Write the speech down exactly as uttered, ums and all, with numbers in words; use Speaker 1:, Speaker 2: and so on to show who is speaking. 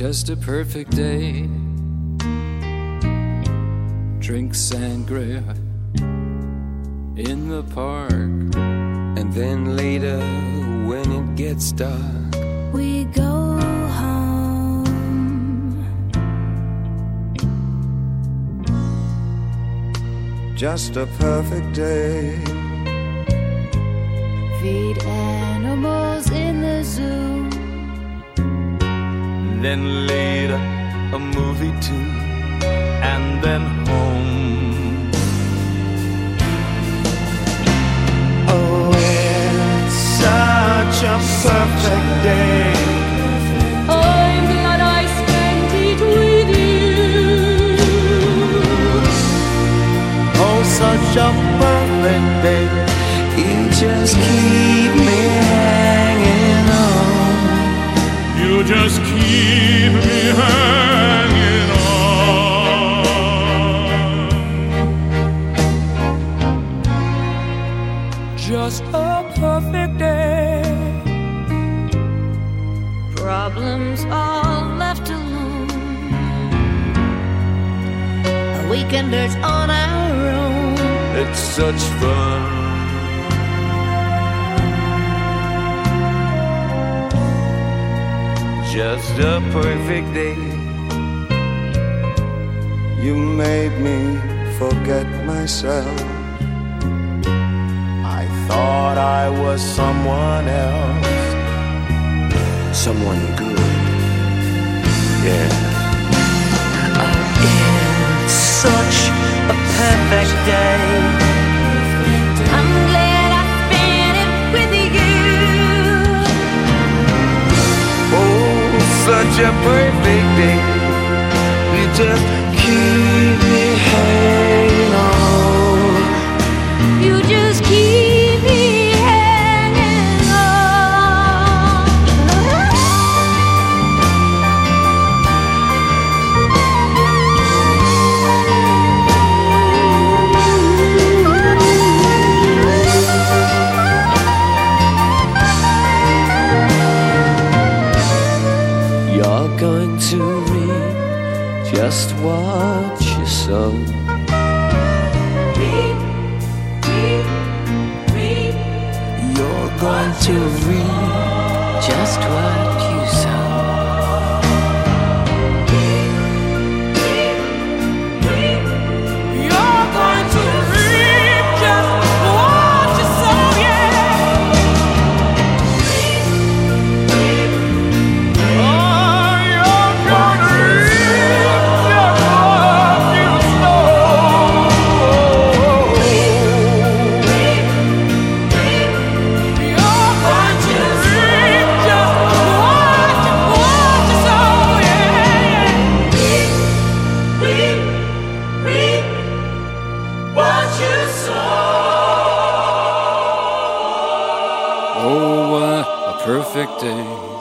Speaker 1: just a perfect day. Drink sangria in the park,
Speaker 2: and then later when it gets dark,
Speaker 3: we go home.
Speaker 4: Just a perfect day.
Speaker 3: Feed animals in the zoo,
Speaker 2: then later a movie too, and then home. Oh, it's such a perfect day.
Speaker 3: I'm glad I spent it with you.
Speaker 2: Oh, such a perfect day. You just keep me hanging on.
Speaker 5: You just keep me hanging on.
Speaker 1: just a perfect day.
Speaker 3: Problems all left alone, a weekenders on our own.
Speaker 2: It's such fun. Just a perfect day.
Speaker 4: You made me forget myself.
Speaker 2: I thought I was someone else, someone good. Yeah. Oh, it's such a perfect day.
Speaker 3: I'm glad I spent it with you.
Speaker 2: Oh, such a perfect day. You just keep me hanging on.
Speaker 3: You just keep me hanging on.
Speaker 2: You're going to reap just what you sow.
Speaker 3: Reap, reap, reap.
Speaker 2: You're going to reap just what you sow.
Speaker 1: You're going to reap just what you sow, yeah. Oh, you're gonna reap just what you sow. You're going to reap just what you, what you sow, yeah.
Speaker 3: Reap, reap, what you sow.
Speaker 1: Oh, what a perfect day.